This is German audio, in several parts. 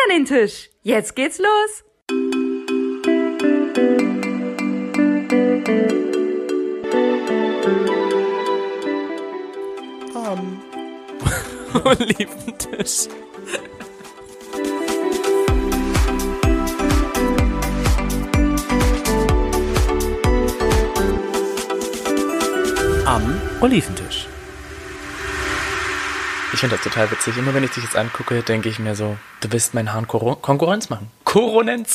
an den Tisch. Jetzt geht's los. Oliventisch. Am Oliventisch. Ich finde das total witzig. Immer wenn ich dich jetzt angucke, denke ich mir so, du willst meinen Haaren Konkurrenz machen. Koronenz.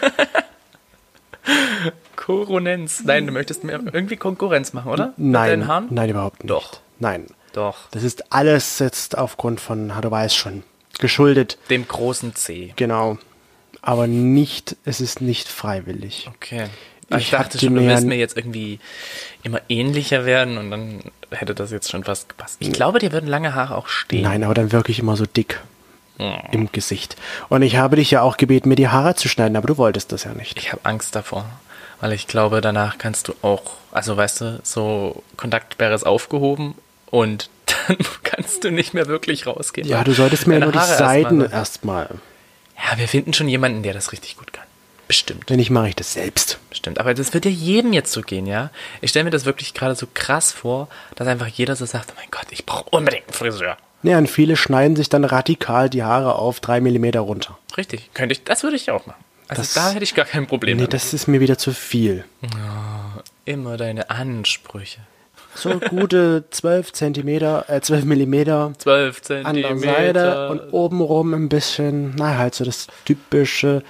Koronenz. Nein, du möchtest mir irgendwie Konkurrenz machen, oder? Nein, mit deinen Haaren? Nein, überhaupt nicht. Doch. Nein. Doch. Das ist alles jetzt aufgrund von, du weißt schon, geschuldet. Dem großen C. Genau. Aber nicht, es ist nicht freiwillig. Okay. Ich Ich dachte hab schon, die du mir willst mir jetzt irgendwie immer ähnlicher werden und dann hätte das jetzt schon fast gepasst. Ich glaube, dir würden lange Haare auch stehen. Nein, aber dann wirklich immer so dick im Gesicht. Und ich habe dich ja auch gebeten, mir die Haare zu schneiden, aber du wolltest das ja nicht. Ich habe Angst davor, weil ich glaube, danach kannst du auch, also weißt du, so Kontaktsperre ist aufgehoben und dann kannst du nicht mehr wirklich rausgehen. Ja, du solltest mir Deine nur die Haare Seiten erstmal- erstmal. Ja, wir finden schon jemanden, der das richtig gut kann. Bestimmt. Wenn nicht, mache ich das selbst. Bestimmt. Aber das wird ja jedem jetzt so gehen, ja? Ich stelle mir das wirklich gerade so krass vor, dass einfach jeder so sagt, oh mein Gott, ich brauche unbedingt einen Friseur. Ja, und viele schneiden sich dann radikal die Haare auf 3 Millimeter runter. Richtig. Das würde ich auch machen. Also Das- da hätte ich gar kein Problem Nee, damit. das ist mir wieder zu viel. Immer deine Ansprüche. So gute 12 Millimeter 12 an der Zentimeter. Seite und obenrum ein bisschen, halt so das typische,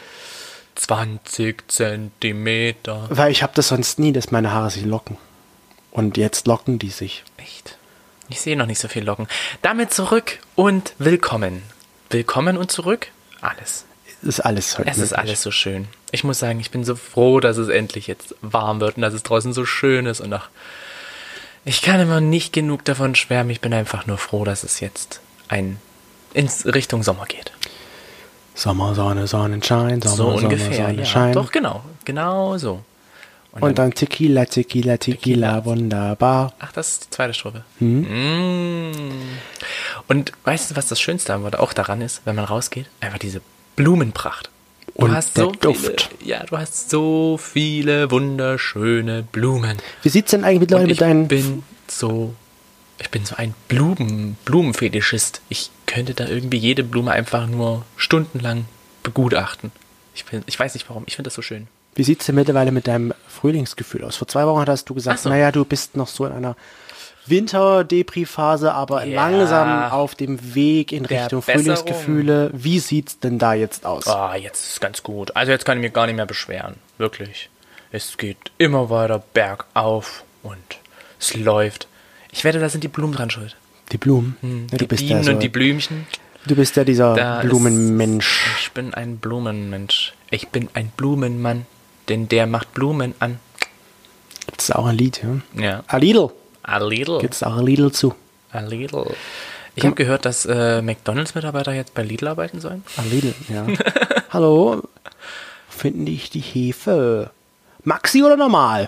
20 Zentimeter. weil ich habe das sonst nie, dass meine Haare sich locken. Und jetzt locken die sich. Echt? Ich sehe noch nicht so viel Locken. Damit zurück und willkommen. Willkommen und zurück? Alles. Ist alles heute Es ist möglich. alles so schön. Ich muss sagen, ich bin so froh, dass es endlich jetzt warm wird und dass es draußen so schön ist. Und ich kann immer nicht genug davon schwärmen. Ich bin einfach nur froh, dass es jetzt ins Richtung Sommer geht. Sommer, Sonne, Sonnenschein, Sommer, So Sonne, ungefähr, ja. Sonnenschein. Doch, genau so. Und dann Tequila, Tequila, Tequila, wunderbar. Ach, das ist die zweite Strophe. Mm. Und weißt du, was das Schönste auch daran ist, wenn man rausgeht? Einfach diese Blumenpracht. Und der Duft. Du hast so viele wunderschöne Blumen. Wie sieht's denn eigentlich mittlerweile Und mit deinen... ich bin so ein Blumenfetischist. Ich könnte da irgendwie jede Blume einfach nur stundenlang begutachten. Ich weiß nicht warum, ich finde das so schön. Wie sieht's denn mittlerweile mit deinem Frühlingsgefühl aus? Vor 2 Wochen hast du gesagt, Ach so. naja, du bist noch so in einer Winter-Depri-Phase, aber Ja. langsam auf dem Weg in Der Richtung Besserung. Frühlingsgefühle. Wie sieht's denn da jetzt aus? Ah, jetzt ist es ganz gut. Also jetzt kann ich mich gar nicht mehr beschweren. Wirklich. Es geht immer weiter bergauf und es läuft. Ich wette, da sind die Blumen dran schuld. Die Blumen. Ja, Die Bienen und die Blümchen. du bist ja dieser Da Blumenmensch. Ich bin ein Blumenmensch. Ich bin ein Blumenmann, denn der macht Blumen an. Gibt's auch ein Lied, ja? Ja. A Lidl. A little. Gibt's auch ein Lidl zu. A little. Ich habe gehört, dass McDonalds-Mitarbeiter jetzt bei Lidl arbeiten sollen. A Lidl, ja. Hallo, finde ich die Hefe Maxi oder normal?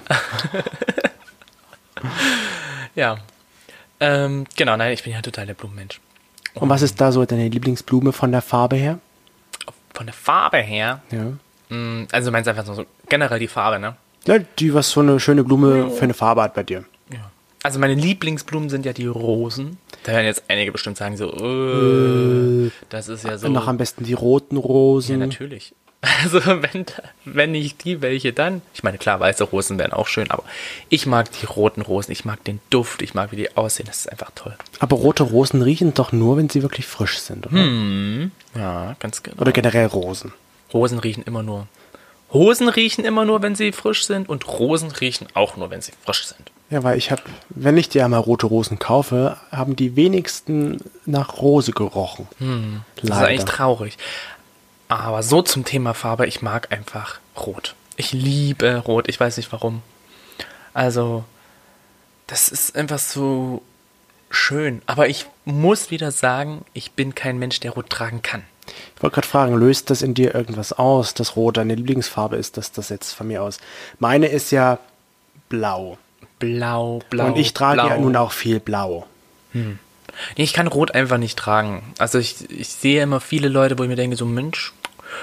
Ja. Genau, nein, ich bin ja total der Blumenmensch. Und was ist da so deine Lieblingsblume von der Farbe her? Von der Farbe her, Ja. also du meinst einfach so generell die Farbe, ne? Ja, die, was so eine schöne Blume für eine Farbe hat bei dir. Ja. Also meine Lieblingsblumen sind ja die Rosen. Da werden jetzt einige bestimmt sagen so, das ist ja so. Und noch am besten die roten Rosen. Ja, natürlich. Also wenn nicht die, welche dann? Ich meine, klar, weiße Rosen wären auch schön, aber ich mag die roten Rosen, ich mag den Duft, ich mag, wie die aussehen, das ist einfach toll. Aber rote Rosen riechen doch nur, wenn sie wirklich frisch sind, oder? Ja, ganz genau. Oder generell Rosen. Hosen riechen immer nur, wenn sie frisch sind und Rosen riechen auch nur, wenn sie frisch sind. Ja, weil wenn ich dir einmal rote Rosen kaufe, haben die wenigsten nach Rose gerochen. Das ist eigentlich traurig. Aber so zum Thema Farbe, ich mag einfach Rot. Ich liebe Rot, ich weiß nicht warum. Also, das ist einfach so schön. Aber ich muss wieder sagen, ich bin kein Mensch, der Rot tragen kann. Ich wollte gerade fragen, löst das in dir irgendwas aus, dass Rot deine Lieblingsfarbe ist, das jetzt von mir aus? Meine ist ja blau. Blau. Und ich trage blau. ja nun auch viel blau. Nee, ich kann Rot einfach nicht tragen. Also ich sehe immer viele Leute, wo ich mir denke, so Mensch,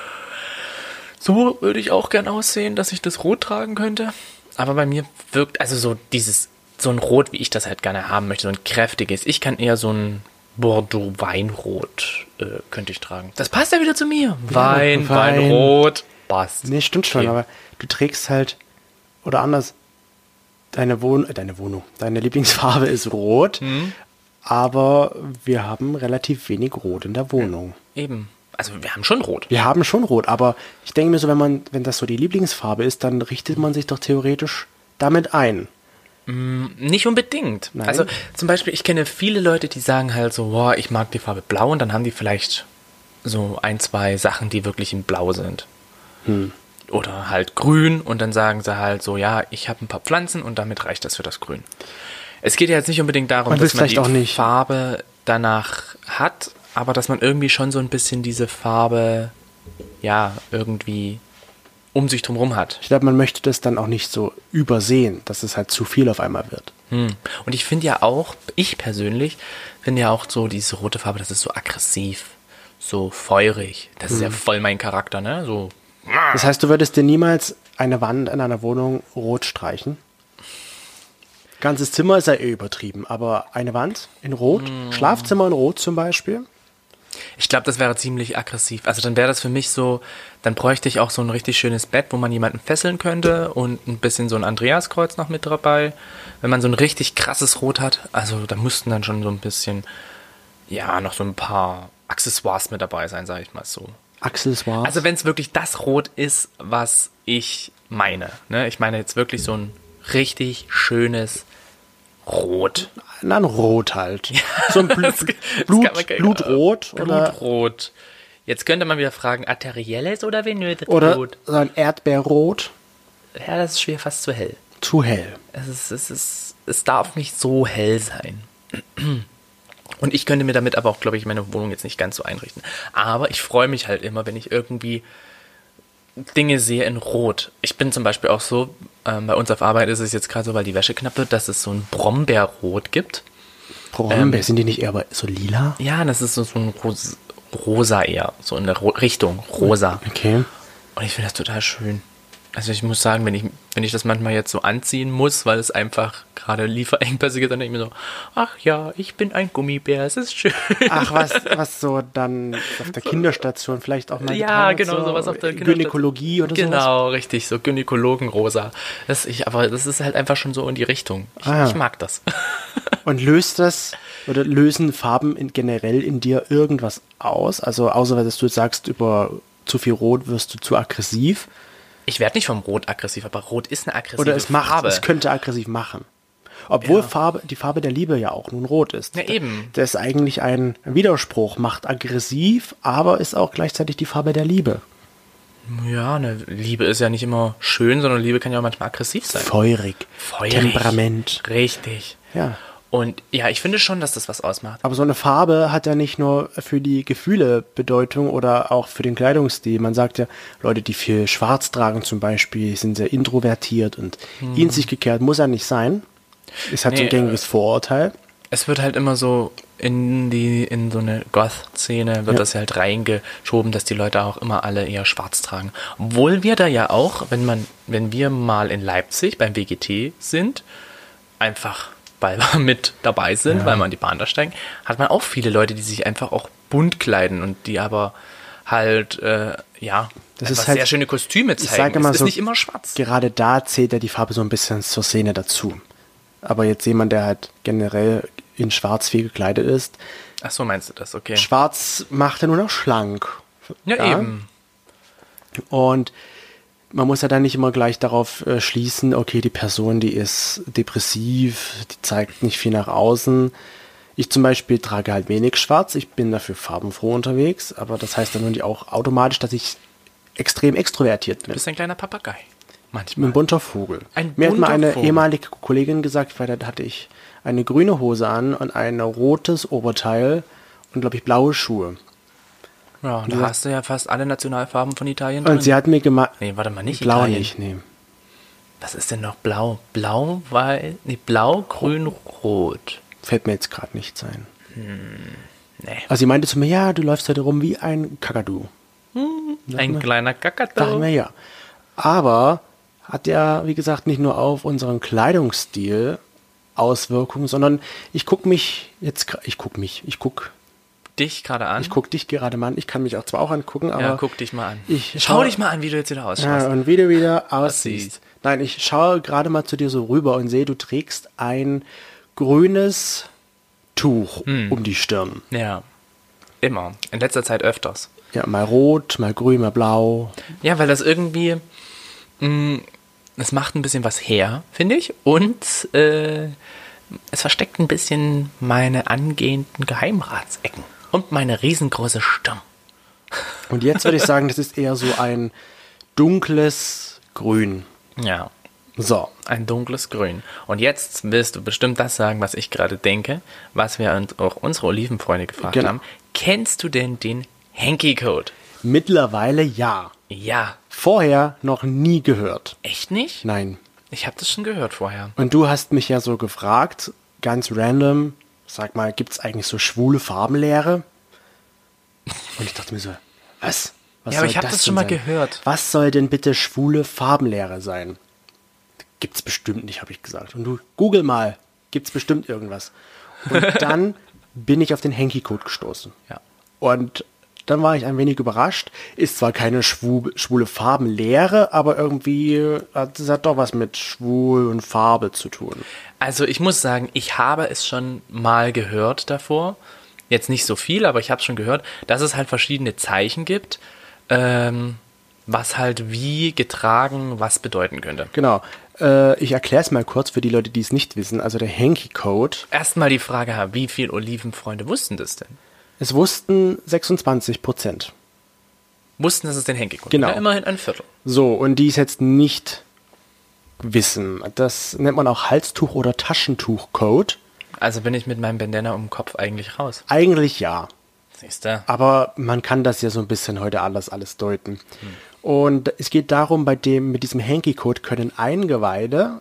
so würde ich auch gern aussehen, dass ich das Rot tragen könnte. Aber bei mir wirkt, also so ein Rot, wie ich das halt gerne haben möchte, so ein kräftiges. Ich kann eher so ein Bordeaux-Weinrot könnte ich tragen. Das passt ja wieder zu mir. Wein. Weinrot, passt. Nee, stimmt schon, Okay. aber du trägst halt, oder anders, deine Lieblingsfarbe ist rot, aber wir haben relativ wenig Rot in der Wohnung. Eben. Also wir haben schon Rot. Wir haben schon Rot, aber ich denke mir so, wenn das so die Lieblingsfarbe ist, dann richtet man sich doch theoretisch damit ein. Nicht unbedingt. Nein. Also zum Beispiel, ich kenne viele Leute, die sagen halt so, boah, ich mag die Farbe Blau und dann haben die vielleicht so 1, 2 Sachen, die wirklich in Blau sind. Oder halt Grün und dann sagen sie halt so, ja, ich habe ein paar Pflanzen und damit reicht das für das Grün. Es geht ja jetzt nicht unbedingt darum, Man dass man will's die vielleicht auch nicht. Farbe danach hat, aber dass man irgendwie schon so ein bisschen diese Farbe, ja, irgendwie um sich drumherum hat. Ich glaube, man möchte das dann auch nicht so übersehen, dass es halt zu viel auf einmal wird. Und ich finde ja auch, ich persönlich finde ja auch so diese rote Farbe, das ist so aggressiv, so feurig. Das ist ja voll mein Charakter, ne? So. Das heißt, du würdest dir niemals eine Wand in einer Wohnung rot streichen? Ganzes Zimmer ist ja eh übertrieben, aber eine Wand in Rot, Schlafzimmer in Rot zum Beispiel. Ich glaube, das wäre ziemlich aggressiv. Also dann wäre das für mich so, dann bräuchte ich auch so ein richtig schönes Bett, wo man jemanden fesseln könnte und ein bisschen so ein Andreaskreuz noch mit dabei. Wenn man so ein richtig krasses Rot hat, also da müssten dann schon so ein bisschen, ja, noch so ein paar Accessoires mit dabei sein, sage ich mal so. Accessoires. Also wenn es wirklich das Rot ist, was ich meine, ne? Ich meine jetzt wirklich so ein richtig schönes Rot. Nein, Rot halt. So ein kann man gar- Blutrot oder, Blutrot. Jetzt könnte man wieder fragen, arterielles oder venöses oder Blut? so ein Erdbeerrot. Ja, das ist schwer, fast zu hell. Zu hell. Es darf nicht so hell sein. Und ich könnte mir damit aber auch, glaube ich, meine Wohnung jetzt nicht ganz so einrichten. Aber ich freue mich halt immer, wenn ich irgendwie Dinge sehe in Rot. Ich bin zum Beispiel auch so, bei uns auf Arbeit ist es jetzt gerade so, weil die Wäsche knapp wird, dass es so ein Brombeerrot gibt. Brombeer, sind die nicht eher so lila? Ja, das ist so ein Rosa eher, so in der Richtung Rosa. Okay. Und ich finde das total schön. Also ich muss sagen, wenn ich das manchmal jetzt so anziehen muss, weil es einfach gerade Lieferengpässe gibt, dann denke ich mir so, ach ja, ich bin ein Gummibär, es ist schön. Ach, was so dann auf der Kinderstation vielleicht auch mal Ja, getan genau, wird, so sowas auf der Kinderstation. Gynäkologie oder sowas. Genau, richtig, so Gynäkologenrosa. Aber das ist halt einfach schon so in die Richtung. Ich mag das. Und lösen Farben generell in dir irgendwas aus? Also außer dass du sagst, über zu viel Rot wirst du zu aggressiv. Ich werde nicht vom Rot aggressiv, aber Rot ist eine aggressive Oder Farbe. es könnte aggressiv machen. Obwohl Ja. die Farbe der Liebe ja auch nun rot ist. Ja, eben. Das ist eigentlich ein Widerspruch. Macht aggressiv, aber ist auch gleichzeitig die Farbe der Liebe. Ja, eine Liebe ist ja nicht immer schön, sondern Liebe kann ja auch manchmal aggressiv sein. Feurig. Feurig. Temperament. Richtig. Ja. Und ja, ich finde schon, dass das was ausmacht. Aber so eine Farbe hat ja nicht nur für die Gefühle Bedeutung oder auch für den Kleidungsstil. Man sagt ja, Leute, die viel Schwarz tragen zum Beispiel, sind sehr introvertiert und in sich gekehrt. Muss ja nicht sein. Ist halt so ein Nee, gängiges Vorurteil. Es wird halt immer so in so eine Goth-Szene wird Ja. das halt reingeschoben, dass die Leute auch immer alle eher schwarz tragen. Obwohl wir da ja auch, wenn wir mal in Leipzig beim WGT sind, einfach weil wir mit dabei sind, weil wir an die Bahn da steigen, hat man auch viele Leute, die sich einfach auch bunt kleiden und die aber halt, Das einfach ist halt- sehr schöne Kostüme Ich zeigen. sage mal Es ist so, nicht immer schwarz. gerade da zählt ja die Farbe so ein bisschen zur Szene dazu. Aber jetzt jemand, der halt generell in schwarz viel gekleidet ist, Ach so, meinst du das? Okay. schwarz macht ja nur noch schlank. Ja, eben. Und man muss ja dann nicht immer gleich darauf schließen, okay, die Person, die ist depressiv, die zeigt nicht viel nach außen. Ich zum Beispiel trage halt wenig schwarz, ich bin dafür farbenfroh unterwegs, aber das heißt dann nun auch automatisch, dass ich extrem extrovertiert Du bin. bist ein kleiner Papagei. Ich bin Manchmal. ein bunter Vogel. Ein Mir hat mal bunter eine Vogel. ehemalige Kollegin gesagt, weil da hatte ich eine grüne Hose an und ein rotes Oberteil und, glaube ich, blaue Schuhe. Ja, da hast du ja fast alle Nationalfarben von Italien drin. Und sie hat mir gemacht... Nee, warte mal, nicht Blau Italien. nicht, nee. Was ist denn noch blau? Blau, grün, rot. Fällt mir jetzt gerade nichts ein. Nee. Also sie meinte zu mir, ja, du läufst heute rum wie ein Kakadu. Ein kleiner Dachte Kakadu. mir, ja. Aber hat ja, wie gesagt, nicht nur auf unseren Kleidungsstil Auswirkungen, sondern ich guck dich gerade mal an. Ich kann mich auch zwar auch angucken, aber Ja, guck dich mal an. ich Schau dich mal an, wie du jetzt wieder ausschaust. ja, und wie du wieder aussiehst. Aussiehst. Nein, ich schaue gerade mal zu dir so rüber und sehe, du trägst ein grünes Tuch um die Stirn. Ja, immer. In letzter Zeit öfters. Ja, mal rot, mal grün, mal blau. Ja, weil das irgendwie, es macht ein bisschen was her, finde ich. Und es versteckt ein bisschen meine angehenden Geheimratsecken. Und meine riesengroße Stirn. Und jetzt würde ich sagen, das ist eher so ein dunkles Grün. Ja, So, ein dunkles Grün. Und jetzt willst du bestimmt das sagen, was ich gerade denke, was wir auch unsere Olivenfreunde gefragt Genau. haben. Kennst du denn den Hanky-Code? mittlerweile ja. Ja. Vorher noch nie gehört. Echt nicht? Nein. Ich habe das schon gehört vorher. Und du hast mich ja so gefragt, ganz random, sag mal, gibt's eigentlich so schwule Farbenlehre? Und ich dachte mir so, was? Was Ja, aber soll ich habe das denn schon mal sein? gehört. Was soll denn bitte schwule Farbenlehre sein? Gibt's bestimmt nicht, habe ich gesagt. Und du, Google mal, gibt's bestimmt irgendwas. Und dann bin ich auf den Hanky-Code gestoßen. Ja. Und dann war ich ein wenig überrascht. Ist zwar keine schwule Farbenlehre, aber irgendwie hat es doch was mit Schwul und Farbe zu tun. Also ich muss sagen, ich habe es schon mal gehört davor. Jetzt nicht so viel, aber ich habe es schon gehört, dass es halt verschiedene Zeichen gibt, was halt wie getragen was bedeuten könnte. Genau. Ich erkläre es mal kurz für die Leute, die es nicht wissen. Also der Hanky-Code. Erstmal die Frage, wie viele Olivenfreunde wussten das denn? Es wussten 26%. Wussten, dass es den Hanky gibt? Genau. Ja, immerhin ein Viertel. So, und die es jetzt nicht wissen. Das nennt man auch Halstuch- oder Taschentuch-Code. Also bin ich mit meinem Bandana um den Kopf eigentlich raus. Eigentlich ja. Siehst du? Aber man kann das ja so ein bisschen heute alles deuten. Und es geht darum, mit diesem Hanky-Code können Eingeweihte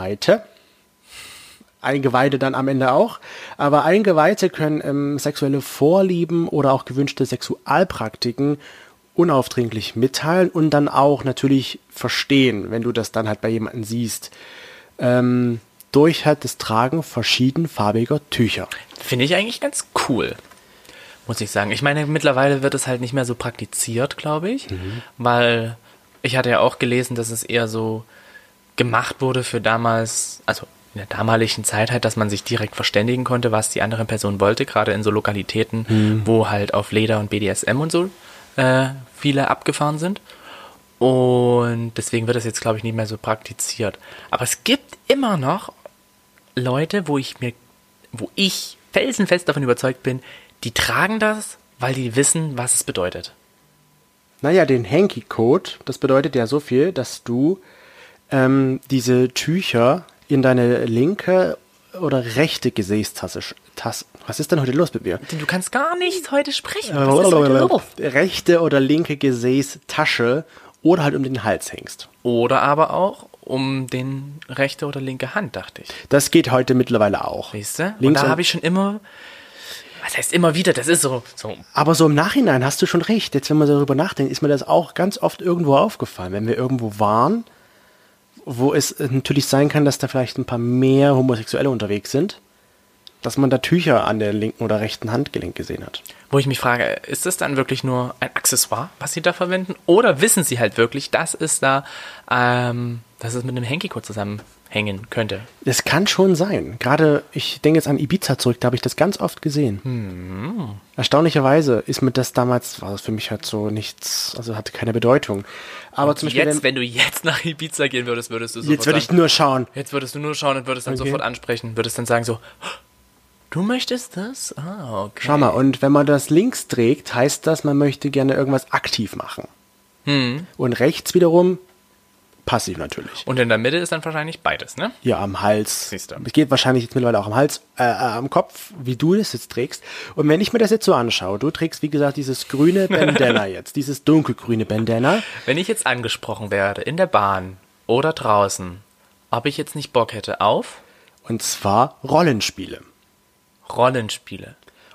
dann am Ende auch, aber Eingeweihte können sexuelle Vorlieben oder auch gewünschte Sexualpraktiken unaufdringlich mitteilen und dann auch natürlich verstehen, wenn du das dann halt bei jemandem siehst, durch halt das Tragen verschiedenfarbiger Tücher. Finde ich eigentlich ganz cool, muss ich sagen. Ich meine, mittlerweile wird es halt nicht mehr so praktiziert, glaube ich, weil ich hatte ja auch gelesen, dass es eher so gemacht wurde für damals, also in der damaligen Zeit halt, dass man sich direkt verständigen konnte, was die andere Person wollte, gerade in so Lokalitäten, wo halt auf Leder und BDSM und so viele abgefahren sind. Und deswegen wird das jetzt, glaube ich, nicht mehr so praktiziert. Aber es gibt immer noch Leute, wo ich felsenfest davon überzeugt bin, die tragen das, weil die wissen, was es bedeutet. Naja, den Hanky-Code, das bedeutet ja so viel, dass du diese Tücher in deine linke oder rechte Gesäßtasche. Was ist denn heute los mit mir? Du kannst gar nicht heute sprechen. Was ist heute los? Rechte oder linke Gesäßtasche oder halt um den Hals hängst. Oder aber auch um den rechte oder linke Hand, dachte ich. Das geht heute mittlerweile auch. Weißt du? Und Links da und- habe ich schon immer, was heißt immer wieder, das ist so Aber so im Nachhinein hast du schon recht. Jetzt, wenn man darüber nachdenkt, ist mir das auch ganz oft irgendwo aufgefallen. Wenn wir irgendwo waren, wo es natürlich sein kann, dass da vielleicht ein paar mehr Homosexuelle unterwegs sind, dass man da Tücher an der linken oder rechten Handgelenk gesehen hat. wo ich mich frage, ist das dann wirklich nur ein Accessoire, was sie da verwenden? Oder wissen sie halt wirklich, dass es da, dass es mit einem Hanky-Code zusammenhängen könnte? Das kann schon sein. Gerade, ich denke jetzt an Ibiza zurück, da habe ich das ganz oft gesehen. Erstaunlicherweise ist mir das damals, war das für mich halt so nichts, also hatte keine Bedeutung. Aber zum Beispiel, Jetzt, wenn du jetzt nach Ibiza gehen würdest, würdest du sofort jetzt würde ich sagen, nur schauen. jetzt würdest du nur schauen und würdest dann Okay. sofort ansprechen, würdest dann sagen so, du möchtest das? Ah, okay. Schau mal, und wenn man das links trägt, heißt das, man möchte gerne irgendwas aktiv machen. Und rechts wiederum passiv natürlich. Und in der Mitte ist dann wahrscheinlich beides, ne? Ja, am Hals. Siehst du. Es geht wahrscheinlich jetzt mittlerweile auch am Hals, am Kopf, wie du das jetzt trägst. Und wenn ich mir das jetzt so anschaue, du trägst, wie gesagt, dieses grüne Bandana jetzt, dieses dunkelgrüne Bandana. Wenn ich jetzt angesprochen werde, in der Bahn oder draußen, ob ich jetzt nicht Bock hätte auf Und zwar Rollenspiele. Rollenspiele.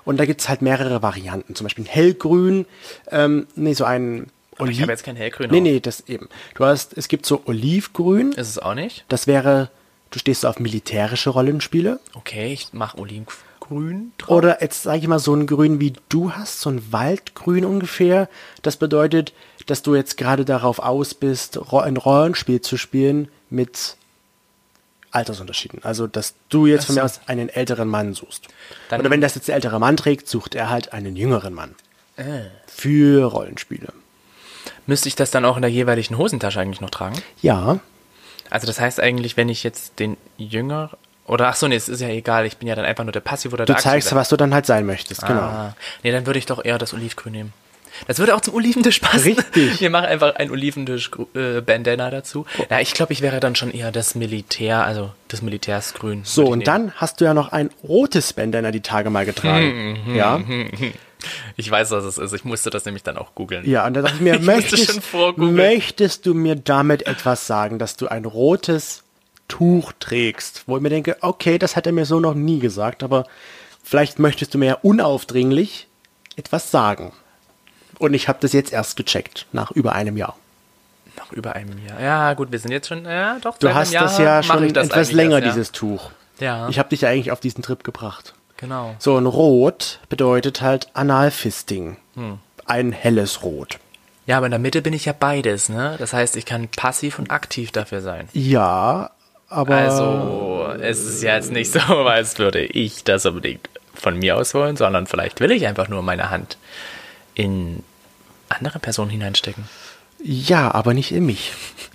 Und da gibt es halt mehrere Varianten. Zum Beispiel ein hellgrün, so ein Aber ich habe jetzt kein Hellgrün Nee, das eben. Es gibt so olivgrün. Ist es auch nicht? Das wäre, du stehst so auf militärische Rollenspiele. Okay, ich mache Olivgrün drauf. Oder jetzt sage ich mal so ein Grün wie du hast, so ein Waldgrün ungefähr. Das bedeutet, dass du jetzt gerade darauf aus bist, ein Rollenspiel zu spielen mit Altersunterschieden. Also, dass du jetzt von mir aus einen älteren Mann suchst. Oder wenn das jetzt der ältere Mann trägt, sucht er halt einen jüngeren Mann. Für Rollenspiele. Müsste ich das dann auch in der jeweiligen Hosentasche eigentlich noch tragen? Ja. Also das heißt eigentlich, wenn ich jetzt den Jünger... Oder ach so, nee, es ist ja egal, ich bin ja dann einfach nur der Passiv oder der Du zeigst, was du dann halt sein möchtest, genau. Ah, nee, dann würde ich doch eher das Olivgrün nehmen. Das würde auch zum Oliventisch passen. Richtig. Wir machen einfach ein Oliventisch-Bandana dazu. Na, ich glaube, ich wäre dann schon eher das Militär, also das Militärsgrün. So, und dann hast du ja noch ein rotes Bandana die Tage mal getragen. Ja. Ich weiß, was es ist. Ich musste das nämlich dann auch googeln. Ja, und da dachte ich mir, möchtest du mir damit etwas sagen, dass du ein rotes Tuch trägst? Wo ich mir denke, okay, das hat er mir so noch nie gesagt, aber vielleicht möchtest du mir ja unaufdringlich etwas sagen. Und ich habe das jetzt erst gecheckt, nach über einem Jahr. Nach über einem Jahr. Ja, gut, wir sind jetzt schon, ja, doch. Du hast das ja schon etwas länger, erst, ja. dieses Tuch. Ja. Ich habe dich ja eigentlich auf diesen Trip gebracht. Genau. So, ein Rot bedeutet halt Analfisting. Ein helles Rot. Ja, aber in der Mitte bin ich ja beides, ne? Das heißt, ich kann passiv und aktiv dafür sein. Ja, aber... Also, es ist ja jetzt nicht so, als würde ich das unbedingt von mir aus wollen, sondern vielleicht will ich einfach nur meine Hand in andere Personen hineinstecken. Ja, aber nicht in mich.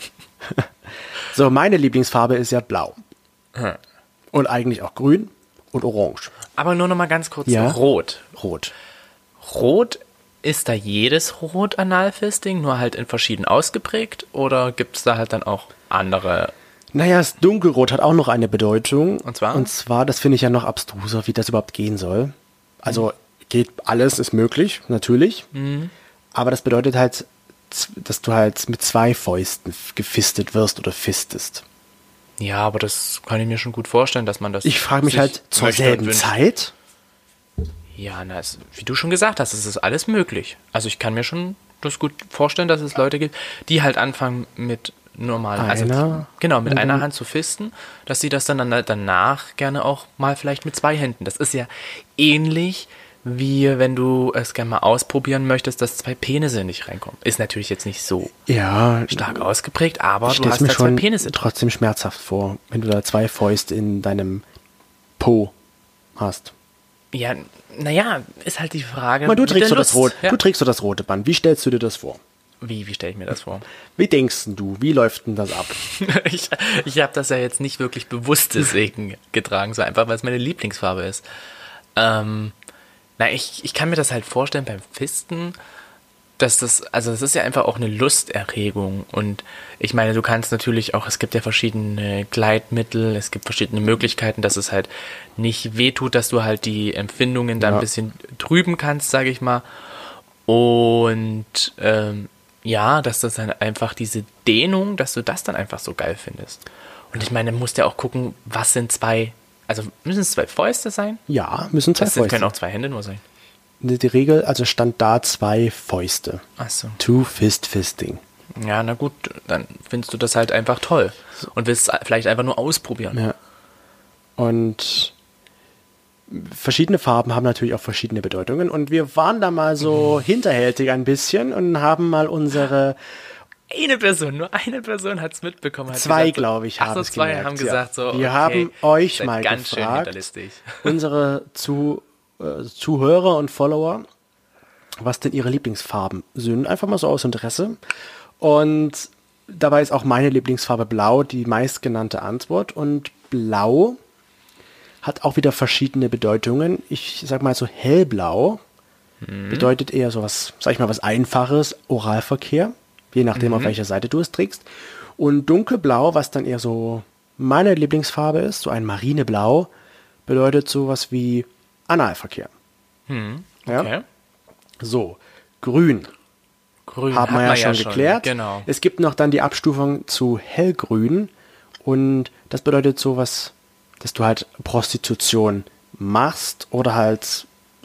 So, meine Lieblingsfarbe ist ja blau. Und eigentlich auch grün und orange. Aber nur noch mal ganz kurz, Ja? Rot. Rot. Rot, ist da jedes Rot Analfisting, nur halt in verschieden ausgeprägt? Oder gibt es da halt dann auch andere? Naja, das Dunkelrot hat auch noch eine Bedeutung. Und zwar? Und zwar, das finde ich ja noch abstruser, wie das überhaupt gehen soll. Also, geht alles, ist möglich, natürlich. Aber das bedeutet halt, dass du halt mit 2 Fäusten gefistet wirst oder fistest. Ja, aber das kann ich mir schon gut vorstellen, dass man das... Ich frage mich sich halt, zur möchte und selben wünscht. Zeit? Ja, na, wie du schon gesagt hast, es ist alles möglich. Also ich kann mir schon das gut vorstellen, dass es Leute gibt, die halt anfangen mit normalen, mit einer Hand zu fisten, dass sie das dann danach gerne auch mal vielleicht mit 2 Händen. Das ist ja ähnlich wie wenn du es gerne mal ausprobieren möchtest, dass 2 Penisse nicht reinkommen. Ist natürlich jetzt nicht so stark ausgeprägt, aber du hast mir da 2 schon Penisse drin. trotzdem schmerzhaft vor, wenn du da 2 Fäuste in deinem Po hast. Ja, naja, ist halt die Frage. Du mit trägst der so das Lust. Rot. Ja. Du trägst so das rote Band. Wie stellst du dir das vor? Wie stelle ich mir das vor? Wie denkst denn du? Wie läuft denn das ab? Ich habe das ja jetzt nicht wirklich bewusst deswegen getragen, so einfach, weil es meine Lieblingsfarbe ist. Ich kann mir das halt vorstellen beim Fisten, dass das ist ja einfach auch eine Lusterregung. Und ich meine, du kannst natürlich auch, es gibt ja verschiedene Gleitmittel, es gibt verschiedene Möglichkeiten, dass es halt nicht wehtut, dass du halt die Empfindungen dann ein bisschen trüben kannst, sage ich mal. Und dass das dann einfach diese Dehnung, dass du das dann einfach so geil findest. Und ich meine, du musst ja auch gucken, was sind 2, also müssen es 2 Fäuste sein? Ja, müssen 2 Das Fäuste. können auch 2 Hände nur sein. Die Regel, also stand da 2 Fäuste. Ach so. To fisting. Ja, na gut, dann findest du das halt einfach toll. Und willst es vielleicht einfach nur ausprobieren. Ja. Und verschiedene Farben haben natürlich auch verschiedene Bedeutungen. Und wir waren da mal so hinterhältig ein bisschen und haben mal unsere... Nur eine Person hat es mitbekommen. Hat 2, gesagt, glaube ich, haben es 2 gemerkt, haben gesagt so, Wir haben euch seid mal ganz schön gefragt, hinterlistig. unsere Zuhörer und Follower, was denn ihre Lieblingsfarben sind. Einfach mal so aus Interesse. Und dabei ist auch meine Lieblingsfarbe Blau die meistgenannte Antwort. Und Blau hat auch wieder verschiedene Bedeutungen. Ich sag mal so hellblau bedeutet eher so was, sag ich mal, was Einfaches, Oralverkehr. Je nachdem, auf welcher Seite du es trägst. Und dunkelblau, was dann eher so meine Lieblingsfarbe ist, so ein Marineblau, bedeutet sowas wie Analverkehr. Okay. Ja? So, grün. Haben wir ja schon geklärt. Genau. Es gibt noch dann die Abstufung zu hellgrün. Und das bedeutet sowas, dass du halt Prostitution machst oder halt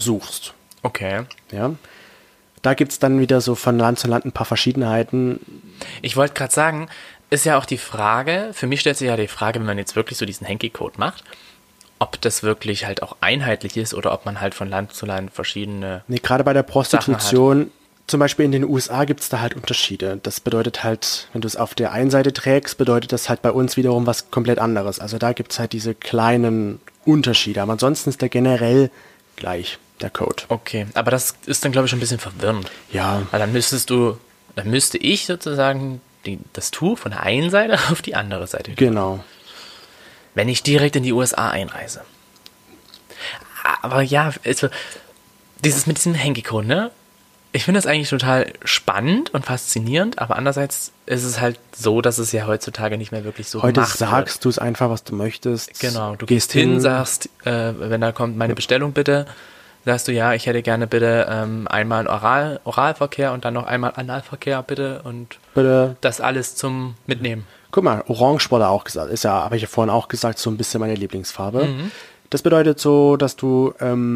suchst. Okay. Ja. Da gibt es dann wieder so von Land zu Land ein paar Verschiedenheiten. Ich wollte gerade sagen, ist ja auch die Frage, für mich stellt sich ja die Frage, wenn man jetzt wirklich so diesen Hanky-Code macht, ob das wirklich halt auch einheitlich ist oder ob man halt von Land zu Land verschiedene... Nee, gerade bei der Prostitution, zum Beispiel in den USA gibt es da halt Unterschiede. Das bedeutet halt, wenn du es auf der einen Seite trägst, bedeutet das halt bei uns wiederum was komplett anderes. Also da gibt es halt diese kleinen Unterschiede. Aber ansonsten ist der generell gleich, der Code. Okay, aber das ist dann, glaube ich, schon ein bisschen verwirrend. Ja. Weil dann müsste ich sozusagen das Tuch von der einen Seite auf die andere Seite tun. Genau. Wenn ich direkt in die USA einreise. Aber ja, also, dieses mit diesem Hanky-Code, ne? Ich finde das eigentlich total spannend und faszinierend, aber andererseits ist es halt so, dass es ja heutzutage nicht mehr wirklich so Heute gemacht sagst du es einfach, was du möchtest. Genau, du gehst hin, sagst, wenn da kommt meine Bestellung bitte, sagst du, ja, ich hätte gerne bitte einmal Oralverkehr und dann noch einmal Analverkehr bitte und bitte. Das alles zum Mitnehmen. Guck mal, Orange wurde auch gesagt, ist ja, habe ich ja vorhin auch gesagt, so ein bisschen meine Lieblingsfarbe. Das bedeutet so, dass du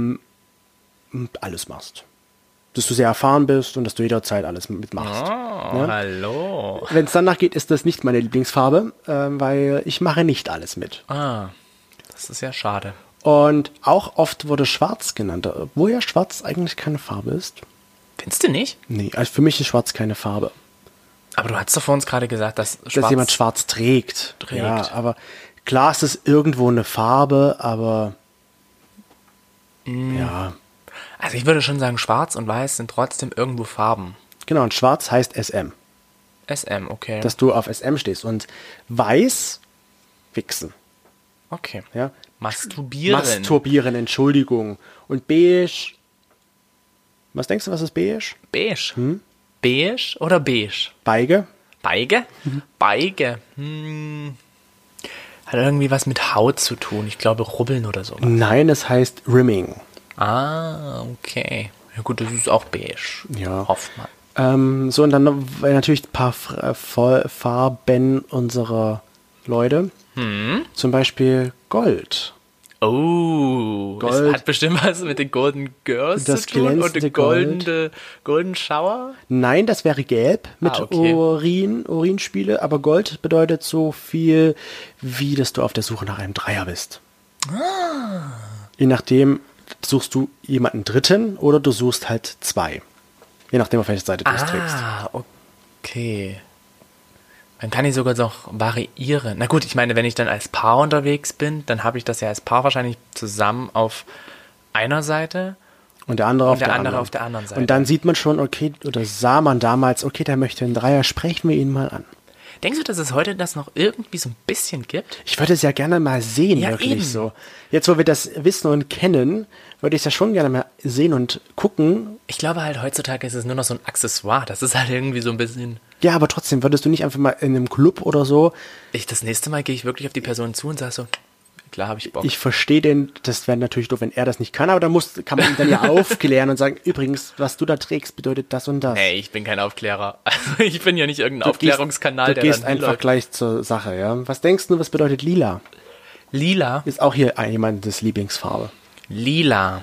alles machst. Dass du sehr erfahren bist und dass du jederzeit alles mitmachst. Oh, ja? Hallo. Wenn es danach geht, ist das nicht meine Lieblingsfarbe, weil ich mache nicht alles mit. Ah, das ist ja schade. Und auch oft wurde Schwarz genannt, wo ja Schwarz eigentlich keine Farbe ist. Findest du nicht? Nee, also für mich ist Schwarz keine Farbe. Aber du hast doch vor uns gerade gesagt, dass jemand Schwarz trägt. Ja, aber klar ist es irgendwo eine Farbe, aber ja. Also ich würde schon sagen, Schwarz und Weiß sind trotzdem irgendwo Farben. Genau, und Schwarz heißt SM. SM, okay. Dass du auf SM stehst. Und Weiß, wichsen. Okay. Ja? Masturbieren, Entschuldigung. Und Beige, was denkst du, was ist Beige? Beige. Beige oder beige? Beige. Beige? Beige. Hat irgendwie was mit Haut zu tun. Ich glaube, Rubbeln oder so. Nein, es heißt Rimming. Ah, okay. Ja gut, das ist auch beige. Ja. Hofft man. So, und dann natürlich ein paar Farben unserer Leute. Zum Beispiel Gold. Oh, Gold. Das hat bestimmt was mit den Golden Girls Das zu tun und glänzende den Golden Shower? Nein, das wäre Gelb mit okay. Urinspiele, aber Gold bedeutet so viel, wie dass du auf der Suche nach einem Dreier bist. Je nachdem suchst du jemanden Dritten oder du suchst halt zwei. Je nachdem, auf welche Seite du es trägst. Ah, okay. Man kann die sogar noch variieren. Na gut, ich meine, wenn ich dann als Paar unterwegs bin, dann habe ich das ja als Paar wahrscheinlich zusammen auf einer Seite und der andere, auf der anderen Seite. Und dann sieht man schon, okay, oder sah man damals, okay, der möchte einen Dreier, sprechen wir ihn mal an. Denkst du, dass es heute das noch irgendwie so ein bisschen gibt? Ich würde es ja gerne mal sehen, ja, wirklich eben. So. Jetzt, wo wir das wissen und kennen, würde ich es ja schon gerne mal sehen und gucken. Ich glaube halt, heutzutage ist es nur noch so ein Accessoire. Das ist halt irgendwie so ein bisschen... Ja, aber trotzdem, würdest du nicht einfach mal in einem Club oder so... Das nächste Mal gehe ich wirklich auf die Person zu und sage so, klar habe ich Bock. Ich verstehe den, das wäre natürlich doof, wenn er das nicht kann, aber kann man ihn dann ja aufklären und sagen, übrigens, was du da trägst, bedeutet das und das. Nee, ich bin kein Aufklärer. Ich bin ja nicht irgendein Aufklärungskanal, der gehst einfach läuft. Gleich zur Sache, ja. Was denkst du, was bedeutet lila? Lila? Ist auch hier jemandes Lieblingsfarbe. Lila.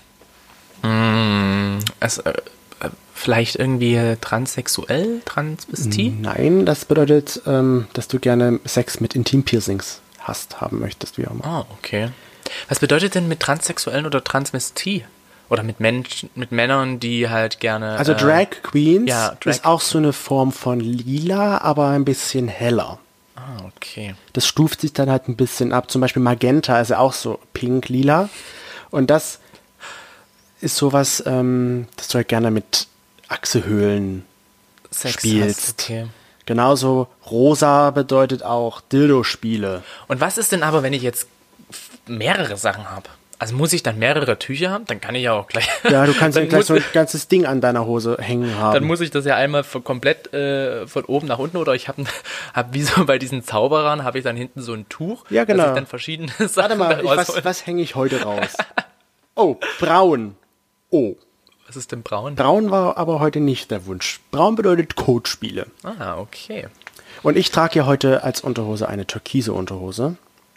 Vielleicht irgendwie transsexuell, Transvestit? Nein, das bedeutet, dass du gerne Sex mit Intimpiercings haben möchtest, wie auch immer. Ah, okay. Was bedeutet denn mit Transsexuellen oder Transvestit? Oder mit Menschen, mit Männern, die halt gerne... Also Drag Queens Drag ist auch so eine Form von lila, aber ein bisschen heller. Ah, okay. Das stuft sich dann halt ein bisschen ab. Zum Beispiel Magenta ist ja auch so pink-lila. Und das ist sowas, das du halt gerne mit Achsehöhlen spielst. Okay. Genauso rosa bedeutet auch Dildo-Spiele. Und was ist denn aber, wenn ich jetzt mehrere Sachen habe? Also muss ich dann mehrere Tücher haben? Dann kann ich ja auch gleich... Ja, du kannst gleich so ein ganzes Ding an deiner Hose hängen haben. Dann muss ich das ja einmal komplett von oben nach unten, oder ich habe wie so bei diesen Zauberern, habe ich dann hinten so ein Tuch, ja, genau. dass ich dann verschiedene Sachen... Warte mal, was hänge ich heute raus? Oh, braun. Oh. Was ist denn braun? Braun war aber heute nicht der Wunsch. Braun bedeutet Kotspiele. Ah, okay. Und ich trage ja heute als Unterhose eine türkise Unterhose.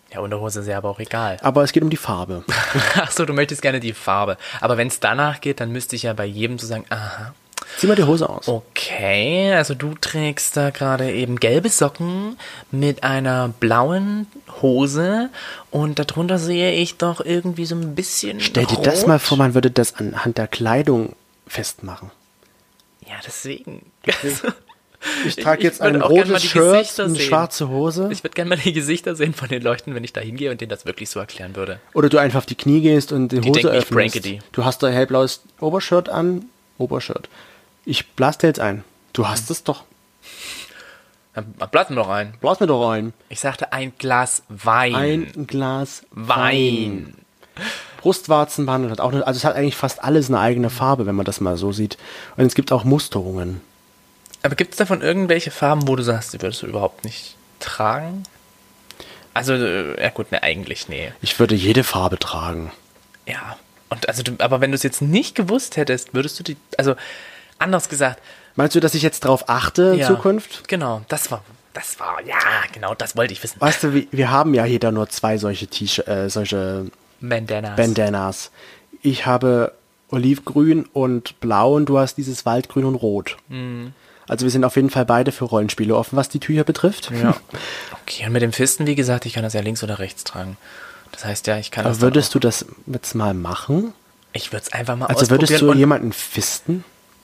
Ja, Unterhose ist ja aber auch egal. Aber es geht um die Farbe. Ach so, du möchtest gerne die Farbe. Aber wenn es danach geht, dann müsste ich ja bei jedem so sagen, aha. Zieh mal die Hose aus. Okay, also du trägst da gerade eben gelbe Socken mit einer blauen Hose und darunter sehe ich doch irgendwie so ein bisschen Stell dir rot. das mal vor, man würde das anhand der Kleidung festmachen. Ja, deswegen. Ich trage jetzt würde ein auch gerne mal rotes die Shirt, Gesichter eine sehen. schwarze Hose. Ich würde gerne mal die Gesichter sehen von den Leuten, wenn ich da hingehe und denen das wirklich so erklären würde. Oder du einfach auf die Knie gehst und die Hose denken, ich öffnest. pranke die. Du hast da ein hellblaues Obershirt an. Obershirt. Ich blas dir jetzt ein. Du hast es doch. Dann blasen wir doch ein. Blas mir doch ein. Ich sagte ein Glas Wein. Ein Glas Wein. Brustwarzenband hat auch eine, also es hat eigentlich fast alles eine eigene Farbe, wenn man das mal so sieht. Und es gibt auch Musterungen. Aber gibt es davon irgendwelche Farben, wo du sagst, die würdest du überhaupt nicht tragen? Also, ja gut, ne, eigentlich, nee. Ich würde jede Farbe tragen. Ja. Und also, aber wenn du es jetzt nicht gewusst hättest, würdest du die, also, anders gesagt. Meinst du, dass ich jetzt drauf achte in Ja, Zukunft? Genau, ja, genau, das wollte ich wissen. Weißt du, wir haben ja jeder nur 2 solche solche Bandanas. Bandanas. Ich habe Olivgrün und Blau und du hast dieses Waldgrün und Rot. Also wir sind auf jeden Fall beide für Rollenspiele offen, was die Tücher betrifft. Ja. Okay, und mit dem Fisten, wie gesagt, ich kann das ja links oder rechts tragen. Das heißt ja, ich kann das Aber würdest du das jetzt mal machen? Ich würde es einfach mal Also ausprobieren. würdest du und, jemanden fisten?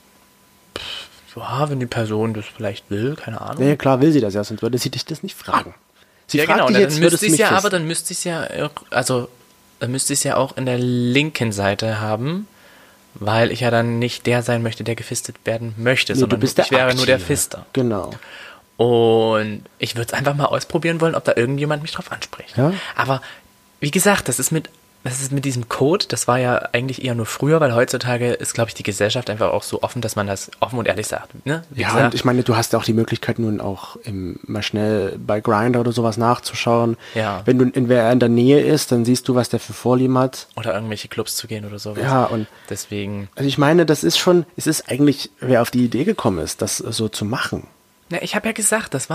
ja, wenn die Person das vielleicht will, keine Ahnung. Ja, klar will sie das ja, sonst würde sie dich das nicht fragen. Sie ja, fragt genau, dich dann jetzt, würdest müsste du ich mich ja, aber fisten? dann müsste ich ja, also, dann müsste ich es ja auch in der linken Seite haben, weil ich ja dann nicht der sein möchte, der gefistet werden möchte, Nee, sondern du bist der ich wäre nur der Aktive. Fister. Genau. Und ich würde es einfach mal ausprobieren wollen, ob da irgendjemand mich drauf anspricht. Ja. Aber wie gesagt, das ist mit diesem Code, das war ja eigentlich eher nur früher, weil heutzutage ist, glaube ich, die Gesellschaft einfach auch so offen, dass man das offen und ehrlich sagt. Ne? Wie Ja, gesagt, und ich meine, du hast ja auch die Möglichkeit nun auch mal schnell bei Grindr oder sowas nachzuschauen. Ja. Wenn du wer in der Nähe ist, dann siehst du, was der für Vorlieben hat. oder irgendwelche Clubs zu gehen oder sowas. Ja, und Deswegen. also ich meine, das ist schon, es ist eigentlich, wer auf die Idee gekommen ist, das so zu machen. Ja, ich habe ja gesagt, das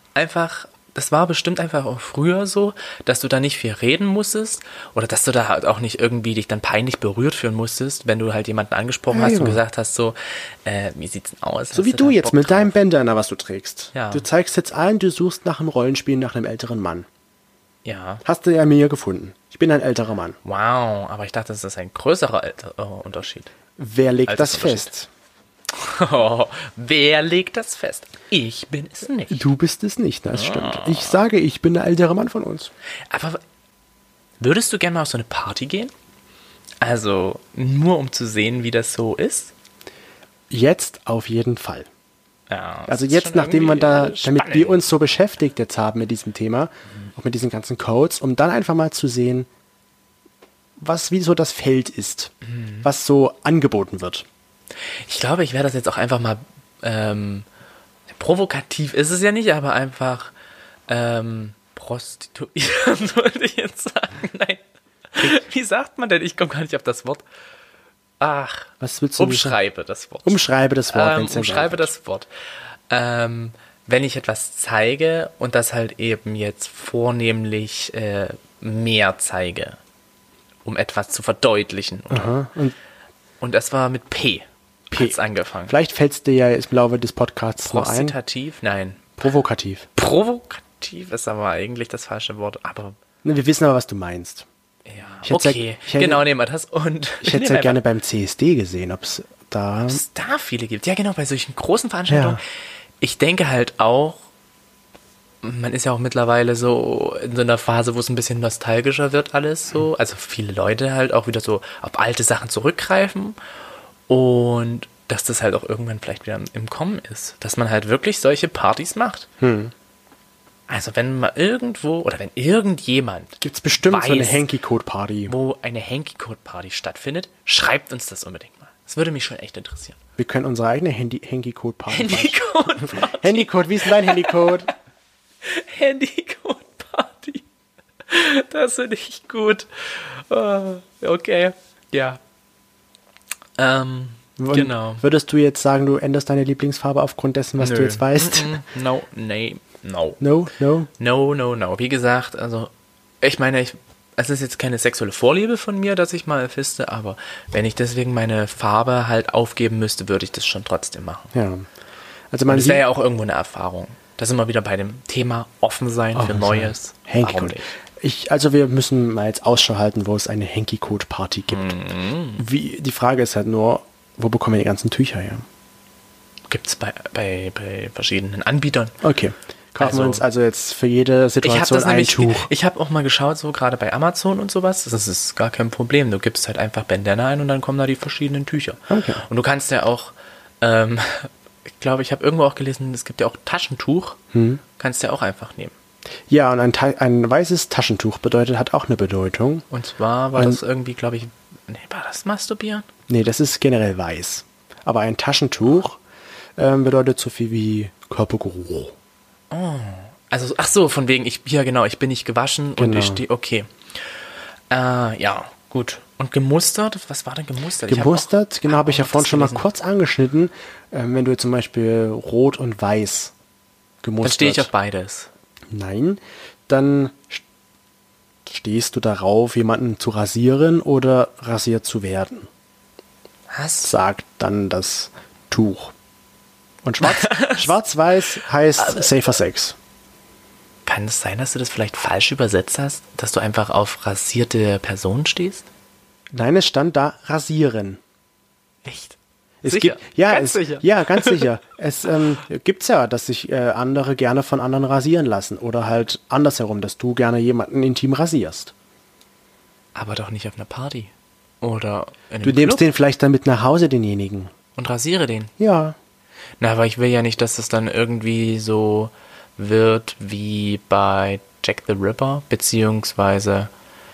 war bestimmt einfach auch früher so, dass du da nicht viel reden musstest oder dass du da halt auch nicht irgendwie dich dann peinlich berührt fühlen musstest, wenn du halt jemanden angesprochen Ja, hast ja. und gesagt hast so, wie sieht's denn aus? So Hast wie da du jetzt Bock mit drauf? deinem Bandana, was du trägst. Ja. Du zeigst jetzt allen, du suchst nach einem Rollenspiel, nach einem älteren Mann. Ja, Hast du ja mir gefunden. Ich bin ein älterer Mann. wow, aber ich dachte, das ist ein größerer Unterschied. Wer legt das Altersunterschied. fest? Wer legt das fest? Ich bin es nicht. Du bist es nicht, das stimmt. Ich sage, ich bin der ältere Mann von uns. Aber würdest du gerne mal auf so eine Party gehen? Also nur um zu sehen, wie das so ist? Jetzt auf jeden Fall. Ja, das Also ist jetzt, schon nachdem wir irgendwie damit spannend. wir uns so beschäftigt jetzt haben mit diesem Thema, auch mit diesen ganzen Codes, um dann einfach mal zu sehen, wie so das Feld ist, was so angeboten wird. Ich glaube, ich werde das jetzt auch einfach mal provokativ ist es ja nicht, aber einfach prostituieren, wollte ich jetzt sagen. Nein. Wie sagt man denn? Ich komme gar nicht auf das Wort. Ach, Was willst du umschreibe das Wort. Umschreibe das Wort, wenn's dir Umschreibe einfällt. das Wort. Wenn ich etwas zeige und das halt eben jetzt vornehmlich mehr zeige, um etwas zu verdeutlichen. Aha. Und Und das war mit P. Hat's angefangen. vielleicht fällt es dir ja im Laufe des Podcasts noch ein. Prostitativ? Nein. Provokativ. Provokativ ist aber eigentlich das falsche Wort. Aber Ne, wir wissen aber, was du meinst. ja, Ich hätte okay. ich hätte- Genau, nehmen wir das. Und Ich hätte es ja gerne beim CSD gesehen, ob es da... es da viele gibt. Ja, genau, bei solchen großen Veranstaltungen. Ja. Ich denke halt auch, man ist ja auch mittlerweile so in so einer Phase, wo es ein bisschen nostalgischer wird alles so. Also viele Leute halt auch wieder so auf alte Sachen zurückgreifen und dass das halt auch irgendwann vielleicht wieder im Kommen ist. Dass man halt wirklich solche Partys macht. Also wenn mal irgendwo oder wenn irgendjemand Gibt es bestimmt so eine weiß, Hanky-Code-Party. wo eine Hanky-Code-Party stattfindet, schreibt uns das unbedingt mal. Das würde mich schon echt interessieren. Wir können unsere eigene Hanky-Code-Party machen. Handy-Code-Party. Handy-Code, wie ist denn dein Handy-Code? Handy-Code-Party. Das finde ich gut. Okay, ja. Genau. Würdest du jetzt sagen, du änderst deine Lieblingsfarbe aufgrund dessen, was du jetzt weißt? No, nee, no. No, no. No. Wie gesagt, also Ich meine, es ist jetzt keine sexuelle Vorliebe von mir, dass ich mal fiste, aber wenn ich deswegen meine Farbe halt aufgeben müsste, würde ich das schon trotzdem machen. Ja. Also Und man das sieht, wäre ja auch irgendwo eine Erfahrung. Da sind wir wieder bei dem Thema offen sein für Neues. Warum nicht? Also wir müssen mal jetzt Ausschau halten, wo es eine Hanky-Code-Party gibt. Die Frage ist halt nur, wo bekommen wir die ganzen Tücher her? Gibt es bei verschiedenen Anbietern. Okay. Kaufen wir uns also jetzt für jede Situation ein Tuch. Ich habe auch mal geschaut, so gerade bei Amazon und sowas, das ist gar kein Problem. Du gibst halt einfach Bandana ein und dann kommen da die verschiedenen Tücher. Okay. Und du kannst ja auch, ich glaube, ich habe irgendwo auch gelesen, es gibt ja auch Taschentuch, kannst du ja auch einfach nehmen. Ja, und ein weißes Taschentuch hat auch eine Bedeutung. Und zwar war das irgendwie, glaube ich, war das Masturbieren? Nee, das ist generell weiß. Aber ein Taschentuch bedeutet so viel wie Körpergeruch. Also, ach so, von wegen, ich bin nicht gewaschen und Genau. ich stehe, okay. Ja, gut. Und gemustert? Was war denn gemustert? Gemustert, genau, habe ich ja noch vorhin was schon mal gelesen. kurz angeschnitten. Wenn du zum Beispiel rot und weiß gemustert. Dann stehe ich auf beides. Nein, dann stehst du darauf, jemanden zu rasieren oder rasiert zu werden, Was? sagt dann das Tuch. Und schwarz-weiß heißt safer Sex. Kann es sein, dass du das vielleicht falsch übersetzt hast? Dass du einfach auf rasierte Personen stehst? Nein, es stand da rasieren. Echt? Es Sicher? gibt, ja, Ganz sicher? Ja, ganz sicher. Es gibt's ja, dass sich andere gerne von anderen rasieren lassen. Oder halt andersherum, dass du gerne jemanden intim rasierst. Aber doch nicht auf einer Party. Oder in einem Du nimmst Club den vielleicht dann mit nach Hause, denjenigen. und rasiere den. Ja. Na, aber ich will ja nicht, dass das dann irgendwie so wird wie bei Jack the Ripper, beziehungsweise,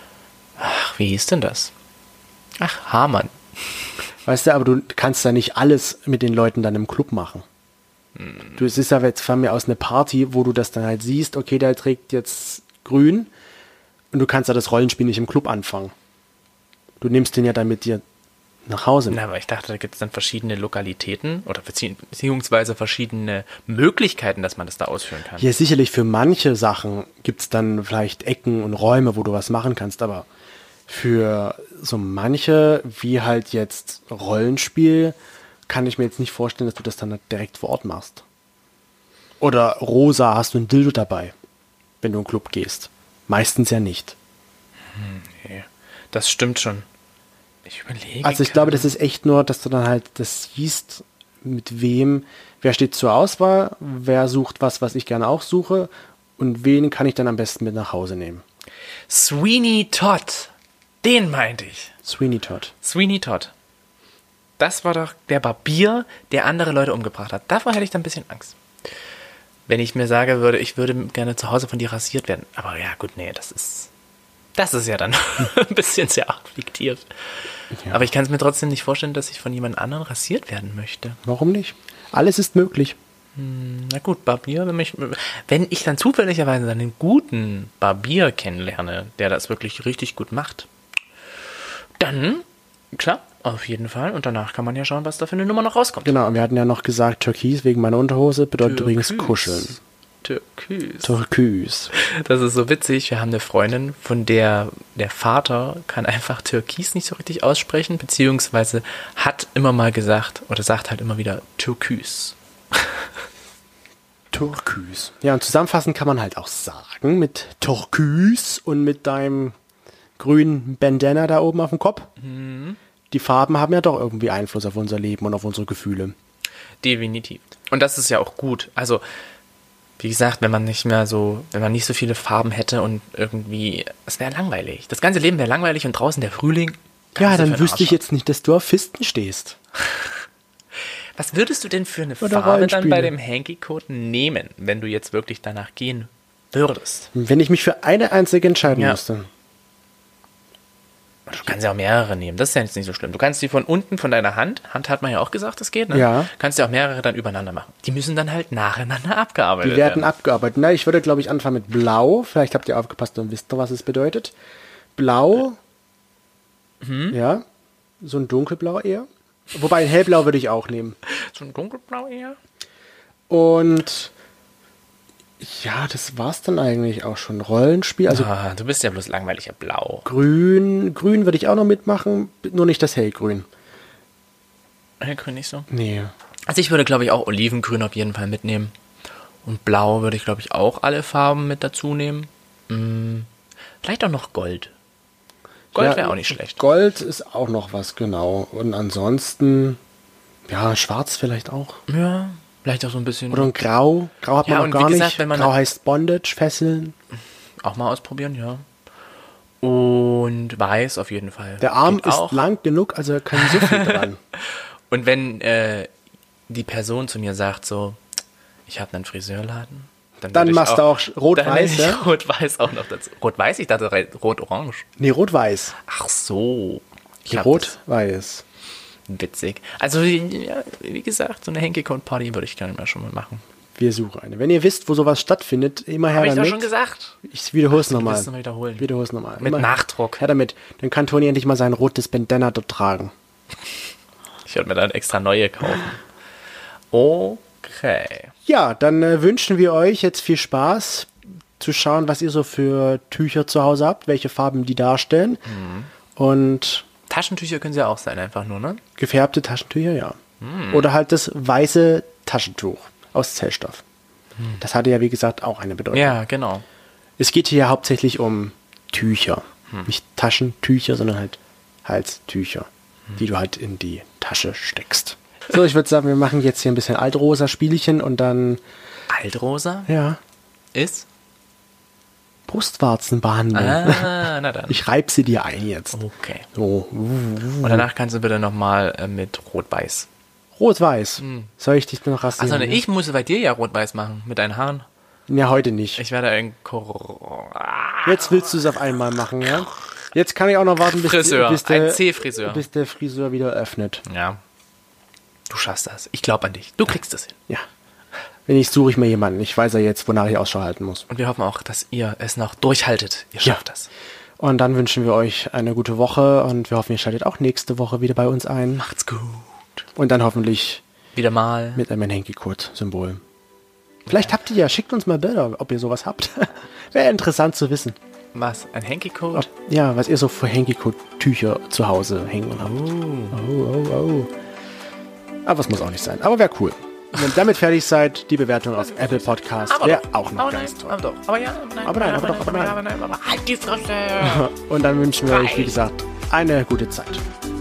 ach, wie hieß denn das? Ach, Hamann. Weißt du, aber du kannst ja nicht alles mit den Leuten dann im Club machen. Du, es ist ja jetzt von mir aus eine Party, wo du das dann halt siehst, okay, der trägt jetzt grün und du kannst ja das Rollenspiel nicht im Club anfangen. Du nimmst den ja dann mit dir nach Hause. Na, aber ich dachte, da gibt es dann verschiedene Lokalitäten oder beziehungsweise verschiedene Möglichkeiten, dass man das da ausführen kann. Ja, sicherlich für manche Sachen gibt's dann vielleicht Ecken und Räume, wo du was machen kannst, aber für so manche, wie halt jetzt Rollenspiel, kann ich mir jetzt nicht vorstellen, dass du das dann direkt vor Ort machst. Oder rosa, hast du ein Dildo dabei, wenn du in den Club gehst. Meistens ja nicht. Nee, das stimmt schon. Ich überlege. Also ich glaube, das ist echt nur, dass du dann halt das siehst, mit wem, wer steht zur Auswahl, wer sucht was ich gerne auch suche und wen kann ich dann am besten mit nach Hause nehmen. Sweeney Todd. Den meinte ich. Sweeney Todd. Sweeney Todd. Das war doch der Barbier, der andere Leute umgebracht hat. Davor hätte ich dann ein bisschen Angst. Wenn ich mir sagen würde, ich würde gerne zu Hause von dir rasiert werden. Aber ja, gut, nee, das ist ja dann ein bisschen sehr fiktiv. Ja. Aber ich kann es mir trotzdem nicht vorstellen, dass ich von jemand anderem rasiert werden möchte. Warum nicht? Alles ist möglich. Na gut, Barbier, wenn ich dann zufälligerweise dann einen guten Barbier kennenlerne, der das wirklich richtig gut macht, dann, klar, auf jeden Fall. Und danach kann man ja schauen, was da für eine Nummer noch rauskommt. Genau, und wir hatten ja noch gesagt, Türkis wegen meiner Unterhose bedeutet übrigens kuscheln. Türkis. Türkis. Das ist so witzig. Wir haben eine Freundin, von der Vater kann einfach Türkis nicht so richtig aussprechen, beziehungsweise hat immer mal gesagt oder sagt halt immer wieder Türkis. Türkis. Ja, und zusammenfassend kann man halt auch sagen, mit Türkis und mit deinem grünen Bandana da oben auf dem Kopf, die Farben haben ja doch irgendwie Einfluss auf unser Leben und auf unsere Gefühle. Definitiv. Und das ist ja auch gut. Also, wie gesagt, wenn man nicht so viele Farben hätte und irgendwie, es wäre langweilig. Das ganze Leben wäre langweilig und draußen der Frühling. Ja, dann wüsste ich jetzt nicht, dass du auf Fisten stehst. Was würdest du denn für eine Oder Farbe dann bei Rollenspiele. dem Hanky-Code nehmen, wenn du jetzt wirklich danach gehen würdest? Wenn ich mich für eine einzige entscheiden Ja. müsste. Du kannst ja auch mehrere nehmen, das ist ja jetzt nicht so schlimm. Du kannst die von unten, von deiner Hand hat man ja auch gesagt, das geht, ne? Ja. Kannst ja auch mehrere dann übereinander machen. Die müssen dann halt nacheinander abgearbeitet Die werden abgearbeitet. Na, ich würde, glaube ich, anfangen mit Blau. Vielleicht habt ihr aufgepasst und wisst ihr, was es bedeutet. Blau. Ja. So ein Dunkelblau eher. Wobei ein Hellblau würde ich auch nehmen. So ein dunkelblau eher? Und Ja, das war's dann eigentlich auch schon. Rollenspiel, also Du bist ja bloß langweiliger Blau. Grün würde ich auch noch mitmachen, nur nicht das Hellgrün. Hellgrün nicht so? Nee. Also ich würde, glaube ich, auch Olivengrün auf jeden Fall mitnehmen. Und Blau würde ich, glaube ich, auch alle Farben mit dazu nehmen. Vielleicht auch noch Gold. Gold wäre auch nicht schlecht. Gold ist auch noch was, genau. Und ansonsten, ja, Schwarz vielleicht auch. Ja, vielleicht auch so ein bisschen. Oder ein Grau. Grau hat man noch und gar wie gesagt, nicht. wenn man Grau heißt Bondage, Fesseln. auch mal ausprobieren, ja. Und Weiß auf jeden Fall. Der Arm Geht ist auch. lang genug, also kann so viel dran. Und wenn die Person zu mir sagt so, ich habe einen Friseurladen, Dann würde ich machst du auch Rot-Weiß, dann nehme ich ja? Rot-Weiß auch noch dazu. Rot-Weiß? Ich dachte Rot-Orange. Nee, Rot-Weiß. Ach so. Ich Nee, hab Rot-Weiß. das witzig. Also, ja, wie gesagt, so eine Henke-Code-Party würde ich gerne mal schon mal machen. Wir suchen eine. Wenn ihr wisst, wo sowas stattfindet, immer her Habe ich doch damit. schon gesagt. Ich wiederhole es Du nochmal. willst es noch wiederholen. Wiederhole es nochmal. Mit Nachdruck. Her damit. Dann kann Toni endlich mal sein rotes Bandana dort tragen. Ich werde mir dann extra neue kaufen. Okay. Ja, dann wünschen wir euch jetzt viel Spaß zu schauen, was ihr so für Tücher zu Hause habt, welche Farben die darstellen. Und Taschentücher können sie ja auch sein, einfach nur, ne? gefärbte Taschentücher, ja. Oder halt das weiße Taschentuch aus Zellstoff. Das hatte ja, wie gesagt, auch eine Bedeutung. Ja, genau. Es geht hier hauptsächlich um Tücher. Nicht Taschentücher, sondern halt Halstücher, die du halt in die Tasche steckst. So, ich würde sagen, wir machen jetzt hier ein bisschen altrosa Spielchen und dann, Altrosa ja, ist? Brustwarzenbehandlung. Na dann. Ich reib sie dir ein jetzt. Okay. So, Und danach kannst du bitte nochmal mit Rot-Weiß. rot-weiß. Soll ich dich noch rasieren? Achso, ne, ich muss bei dir ja Rot-Weiß machen, mit deinen Haaren. Ja, heute nicht. Ich werde ein Jetzt willst du es auf einmal machen, ja? Jetzt kann ich auch noch warten, Friseur, bis ein der, C-Friseur. bis der Friseur wieder öffnet. Ja. Du schaffst das. Ich glaube an dich. Du kriegst das hin. Ja. Wenn nicht, suche ich mir jemanden. Ich weiß ja jetzt, wonach ich Ausschau halten muss. Und wir hoffen auch, dass ihr es noch durchhaltet. Ihr Ja. schafft das. Und dann wünschen wir euch eine gute Woche und wir hoffen, ihr schaltet auch nächste Woche wieder bei uns ein. Macht's gut. Und dann hoffentlich Wieder mal. mit einem Henki-Code-Symbol. Vielleicht habt ihr ja, schickt uns mal Bilder, ob ihr sowas habt. Wäre interessant zu wissen. Was? Ein Henki-Code? Ja, was ihr so für Henki-Code-Tücher zu Hause hängen habt. Oh. Aber es muss auch nicht sein. Aber wäre cool. Wenn ihr damit fertig seid, die Bewertung auf Apple Podcast wäre auch noch ganz toll. Aber doch. Aber ja, nein. Aber nein, aber doch, aber nein. Aber halt die Fresse. Und dann wünschen wir euch, wie gesagt, eine gute Zeit.